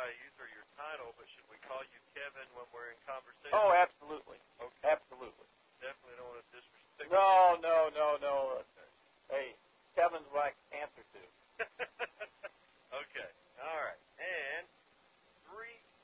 by either your title, but should we call you Kevin when we're in conversation? Oh, absolutely. Okay. Absolutely. Definitely don't want to disrespect. No. Hey, Kevin's what I answer to. Okay. All right. And 3,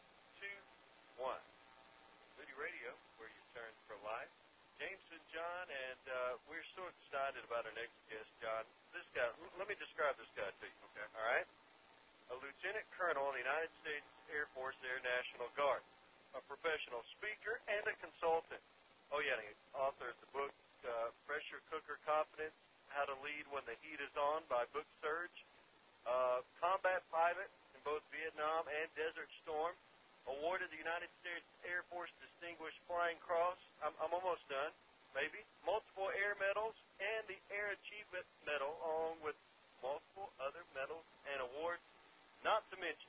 2, 1. City Radio, where you turn for life. Jameson John, and we're so excited about our next guest, John. This guy, let me describe this guy to you. Okay. All right? A lieutenant colonel in the United States Air Force Air National Guard, a professional speaker and a consultant. Oh, yeah, he authored the book, Pressure Cooker Confidence, How to Lead When the Heat is On by Book Surge. Combat pilot in both Vietnam and Desert Storm. Awarded the United States Air Force Distinguished Flying Cross. I'm almost done, maybe. Multiple air medals and the Air Achievement Medal, along with multiple other medals and awards. Not to mention,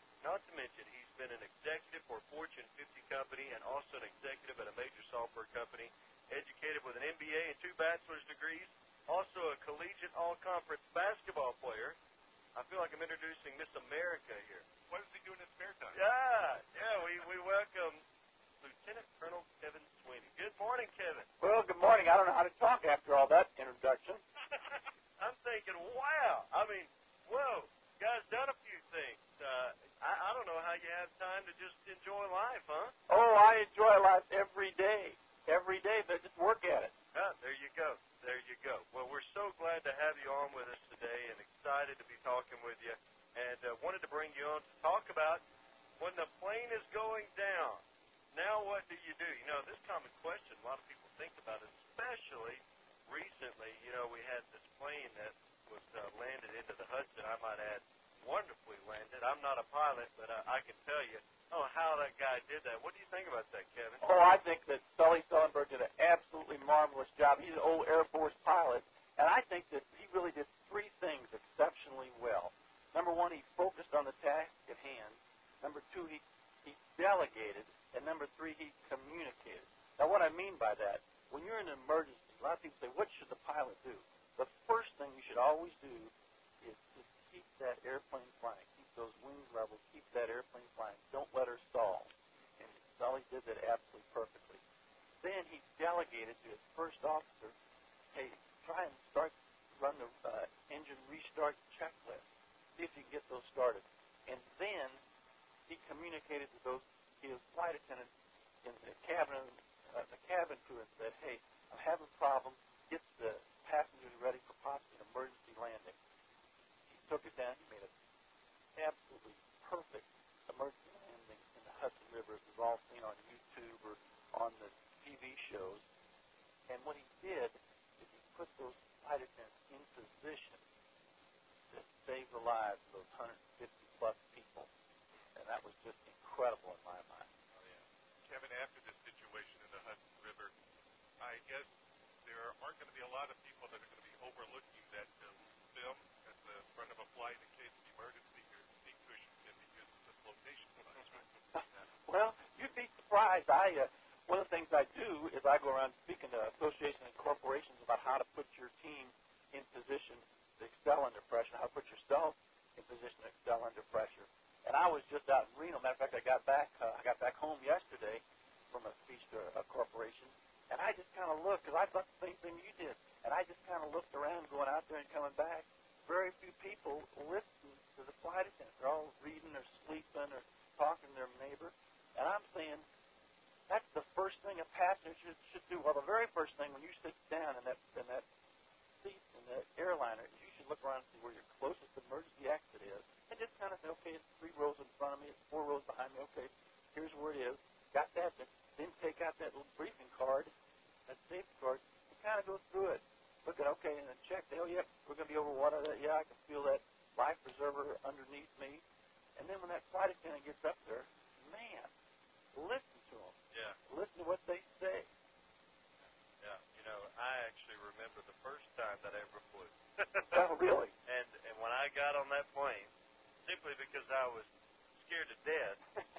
he's been an executive for a Fortune 50 company and also an executive at a major software company. Educated with an MBA and 2 bachelor's degrees. Also a collegiate all-conference basketball player. I feel like I'm introducing Miss America here. What does he do in his spare time? Yeah, we welcome Lieutenant Colonel Kevin Sweeney. Good morning, Kevin. Well, good morning. I don't know how to talk after all that introduction. I'm thinking, wow. I mean, whoa, guy's done a few things. I don't know how you have time to just enjoy life, huh? Oh, I enjoy life every day. Every day, but just work at it. There you go. Well, we're so glad to have you on with us today and excited to be talking with you. And wanted to bring you on to talk about when the plane is going down. Now what do you do? You know, this common question a lot of people think about, especially recently. You know, we had this plane that was landed into the Hudson, I might add, wonderfully landed. I'm not a pilot, but I can tell you, how that guy did that. What do you think about that, Kevin? Oh, I think that Sully Sullenberg did an absolutely marvelous job. He's an old Air Force pilot, and I think that he really did 3 things exceptionally well. Number 1, he focused on the task at hand. Number 2, he delegated. And number 3, he communicated. Now, what I mean by that, when you're in an emergency, a lot of people say, what should the pilot do? The first thing you should always do is keep that airplane flying. Keep those wings level. Keep that airplane flying. Don't let her stall. And Sully did that absolutely perfectly. Then he delegated to his first officer, hey, try and run the engine restart checklist. See if you can get those started. And then he communicated to his flight attendant in the cabin crew and said, hey, I'm having a problem. Get the passengers ready for possibly an emergency landing. He took it down. He made an absolutely perfect emergency landing in the Hudson River, as we've all seen on YouTube or on the TV shows. And what he did is he put those flight attendants in position to save the lives of those 150-plus people. And that was just incredible in my mind. Oh, yeah. Kevin, after this situation in the Hudson River, I guess there aren't going to be a lot of people that are going to be overlooking that film at the front of a flight in case of emergency. Your seat cushion can be used as a flotation device, right? Well, you'd be surprised. One of the things I do is I go around speaking to associations and corporations about how to put your team in position to excel under pressure, how to put yourself in position to excel under pressure. And I was just out in Reno. Matter of fact, I got back home yesterday from a speech to a corporation, and I just kind of looked, because I thought the same thing you did, and I just kind of looked around going out there and coming back. Very few people listen to the flight attendants. They're all reading or sleeping or talking to their neighbor. And I'm saying that's the first thing a passenger should do. Well, the very first thing when you sit down in that seat in the airliner, you should look around and see where your closest emergency exit is, and just kind of say, okay, it's 3 rows in front of me, it's 4 rows behind me. Okay, here's where it is. Got that. Then take out that little briefing card, that safety card, and kind of go through it. Look at, okay, and then check. Oh, yep, we're going to be over water. Yeah, I can feel that life preserver underneath me. And then when that flight attendant gets up there, man, listen to them. Yeah. Listen to what they say. Yeah. You know, I actually remember the first time that I ever flew. Oh, really? And when I got on that plane, simply because I was scared to death,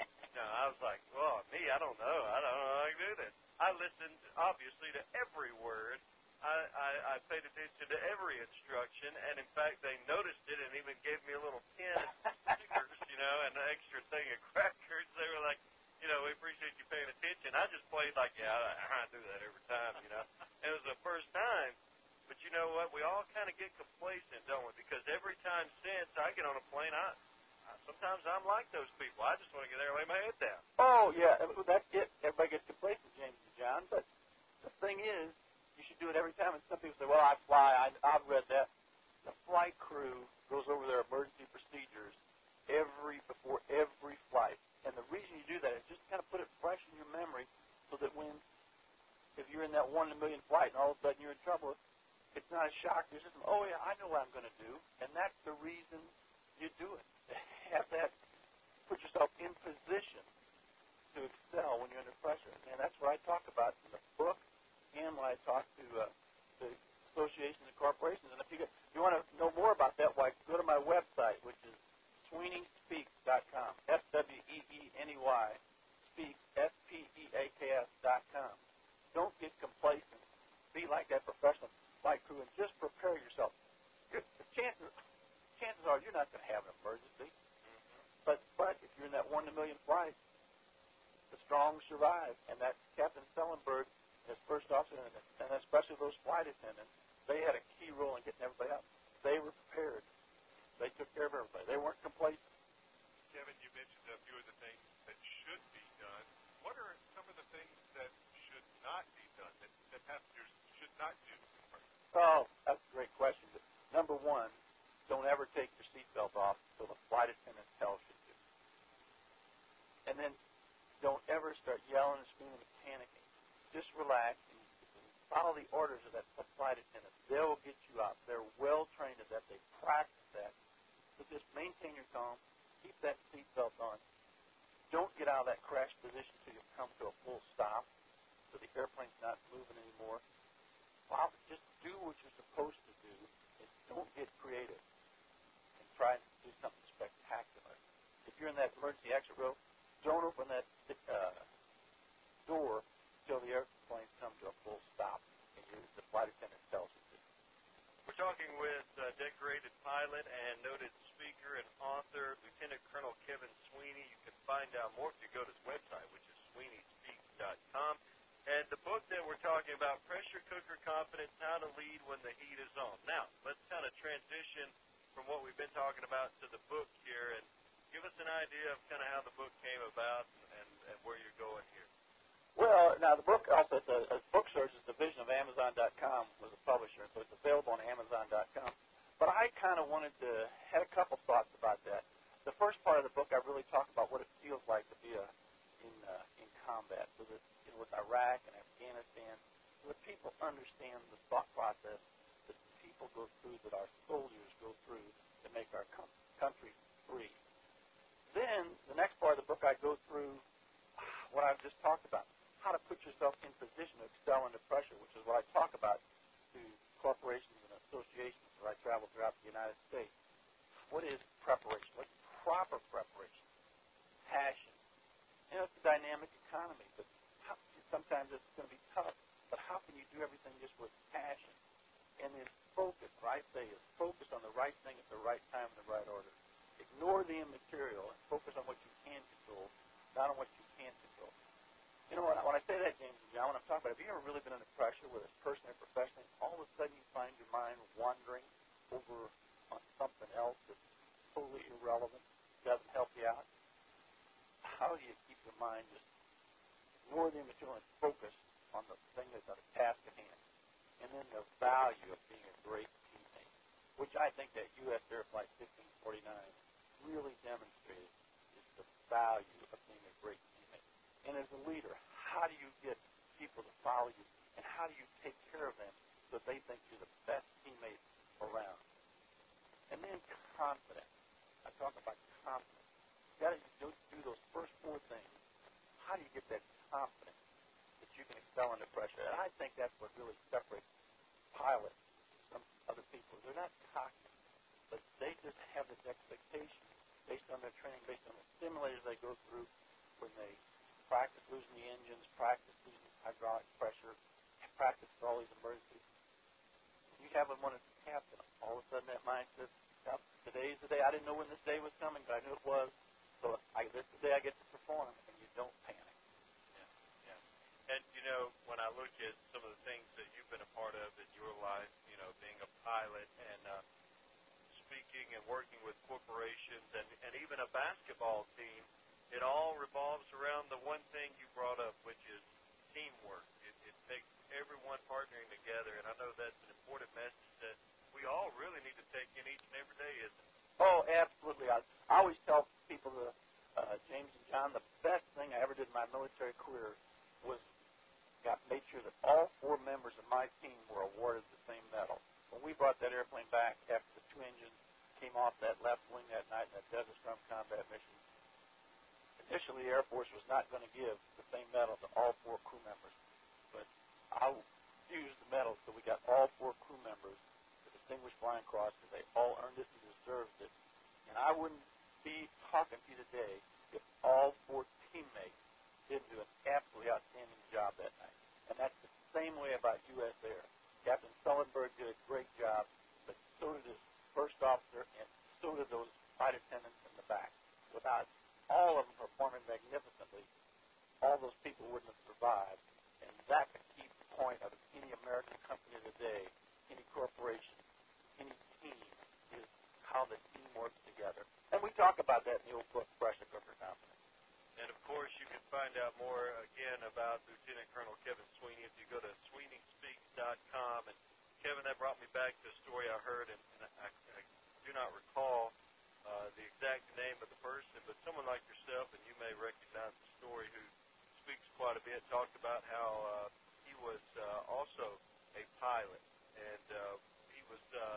I was like, well, I don't know how to do this. I listened, obviously, to every word. I paid attention to every instruction, and in fact, they noticed it and even gave me a little pin stickers, you know, and an extra thing of crackers. They were like, you know, we appreciate you paying attention. I just played like, yeah, I do that every time, you know. It was the first time. But you know what? We all kind of get complacent, don't we? Because every time since I get on a plane, sometimes I'm like those people. I just want to get there and lay my head down. Oh, yeah, that's it. Everybody gets complacent, James and John. But the thing is, you should do it every time. And some people say, well, I fly. I've read that. The flight crew goes over their emergency procedures before every flight. And the reason you do that is just kind of put it fresh in your memory so that if you're in that 1 in a million flight and all of a sudden you're in trouble, it's not a shock. You're just, oh, yeah, I know what I'm going to do. And that's the reason you do it. Have that, put yourself in position to excel when you're under pressure. And that's what I talk about in the book and when I talk to the associations and corporations. And if you want to know more about that, why, go to my website, which is SweeneySpeaks.com, SWEENEY, Speaks, SPEAKS.com. Don't get complacent. Be like that professional flight crew and just prepare yourself. The chances are you're not going to have an emergency. But if you're in that 1 in a million flight, the strong survive. And that's Captain Stellenberg and his first officer, and especially those flight attendants, they had a key role in getting everybody up. They were prepared. They took care of everybody. They weren't complacent. Kevin, you mentioned a few of the things that should be done. What are some of the things that should not be done, that passengers should not do? Oh, that's a great question. But number one, don't ever take your seatbelt off until the flight attendant tells you to. And then don't ever start yelling and screaming and panicking. Just relax and follow the orders of that flight attendant. They'll get you out. They're well trained at that. They practice that. So just maintain your calm. Keep that seatbelt on. Don't get out of that crash position until you come to a full stop, so the airplane's not moving anymore. Just do what you're supposed to do, and don't get creative and try to do something spectacular. If you're in that emergency exit row, don't open that door until the airplane comes to a full stop and the flight attendant tells you to. We're talking with decorated pilot and noted speaker and author, Lieutenant Colonel Kevin Sweeney. You can find out more if you go to his website, which is SweeneySpeaks.com. And the book that we're talking about, Pressure Cooker Confidence, How to Lead When the Heat is On. Now, let's kind of transition from what we've been talking about to the book here, and give us an idea of kind of how the book came about and where you're going here. Well, now the book also, it's a book search, is division of Amazon.com was a publisher, so it's available on Amazon.com. But I kind of had a couple thoughts about that. The first part of the book, I really talk about what it feels like to be in combat. So that, with Iraq and Afghanistan, so that people understand the thought process that people go through, that our soldiers go through to make our country free. Then, the next part of the book, I go through what I've just talked about, how to put yourself in position to excel under pressure, which is what I talk about to corporations and associations where I travel throughout the United States. What is preparation? What's proper preparation? Passion. It's a dynamic economy, but sometimes it's going to be tough, but how can you do everything just with passion? And then focus, what I say is focus on the right thing at the right time in the right order. Ignore the immaterial and focus on what you can control, not on what you can't control. When I say that, James and John, when I'm talking about, have you ever really been under pressure, whether it's personally or professionally, all of a sudden you find your mind wandering over on something else that's totally irrelevant, doesn't help you out? How do you keep your mind just ignore the immaterial and focus on the thing that's on the task at hand? And then the value of being a great teammate, which I think that U.S. Air Flight 1549 really demonstrated, is the value of being a great teammate. And as a leader, how do you get people to follow you, and how do you take care of them so that they think you're the best teammate around? And then confidence. I talk about confidence. You got to do those first four things. How do you get that confidence that you can excel under pressure? And I think that's what really separates pilots from other people. They're not cocky, but they just have this expectation based on their training, based on the simulators they go through when they practice losing the engines, practice losing hydraulic pressure, practice all these emergencies. You have one as a captain. All of a sudden that mind says, today's the day. I didn't know when this day was coming, but I knew it was. So this is the day I get to perform, and you don't panic. And, when I look at some of the things that you've been a part of in your life, being a pilot and speaking and working with corporations and even a basketball team, it all revolves around the one thing you brought up, which is teamwork. It takes everyone partnering together, and I know that's an important message that we all really need to take in each and every day, isn't it? Oh, absolutely. I always tell people, James and John, the best thing I ever did in my military career was made sure that all 4 members of my team were awarded the same medal. When we brought that airplane back after the 2 engines came off that left wing that night in that Desert Storm combat mission, initially the Air Force was not going to give the same medal to all 4 crew members. But I used the medal so we got all 4 crew members the Distinguished Flying Cross because they all earned it and deserved it. And I wouldn't be talking to you today if all 4 teammates didn't do an absolutely outstanding job that night. And that's the same way about U.S. Air. Captain Sullenberg did a great job, but so did his first officer, and so did those flight attendants in the back. Without all of them performing magnificently, all those people wouldn't have survived. And that's the key point of any American company today, any corporation, any team, is how the team works together. And we talk about that in the old book, Pressure Cooker Confidence. And, of course, you can find out more, again, about Lieutenant Colonel Kevin Sweeney if you go to SweeneySpeaks.com. And, Kevin, that brought me back to a story I heard, and I do not recall the exact name of the person, but someone like yourself, and you may recognize the story, who speaks quite a bit, talked about how he was also a pilot. And he was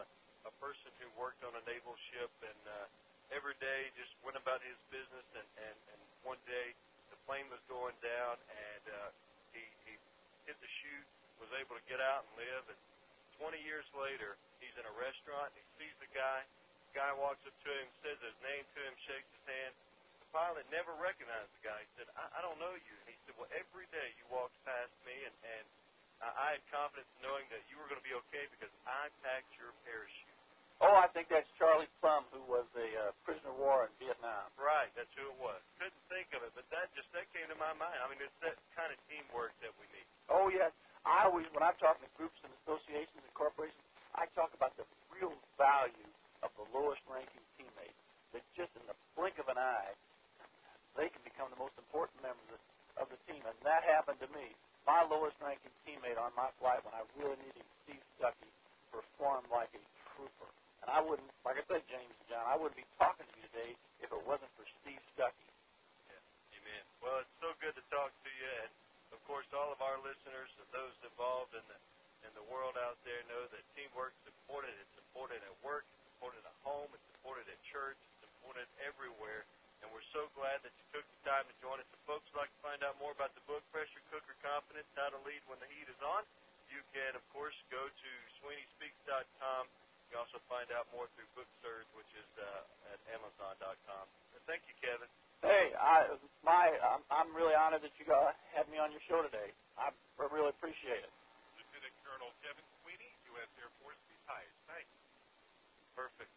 a person who worked on a naval ship and every day just went about his business, and one day the plane was going down, and he hit the chute, was able to get out and live, and 20 years later, he's in a restaurant, and he sees the guy. The guy walks up to him, says his name to him, shakes his hand. The pilot never recognized the guy. He said, I don't know you. And he said, well, every day you walked past me, and I had confidence knowing that you were going to be okay because I packed your parachute. Oh, I think that's Charlie Plum, who was a prisoner of war in Vietnam. Right, that's who it was. Couldn't think of it, but that came to my mind. I mean, it's that kind of teamwork that we need. Oh, yes. I always, when I'm talking to groups and associations and corporations, I talk about the real value of the lowest-ranking teammates. That just in the blink of an eye, they can become the most important members of the team. And that happened to me. My lowest-ranking teammate on my flight when I really needed Steve Stuckey performed like a trooper. And I wouldn't, like I said, James and John, I wouldn't be talking to you today if it wasn't for Steve Stuckey. Yeah, amen. Well, it's so good to talk to you, and of course, all of our listeners and those involved in the world out there know that teamwork is important. It's important at work, it's important at home, it's important at church, it's important everywhere. And we're so glad that you took the time to join us. If folks would like to find out more about the book, Pressure Cooker Confidence, How to Lead When the Heat is On, you can, of course, go to SweeneySpeaks.com. You can also find out more through BookSurge, which is at Amazon.com. Thank you, Kevin. Hey, I'm really honored that you had me on your show today. I really appreciate it. Lieutenant Colonel Kevin Sweeney, U.S. Air Force, retired. Thanks. Perfect.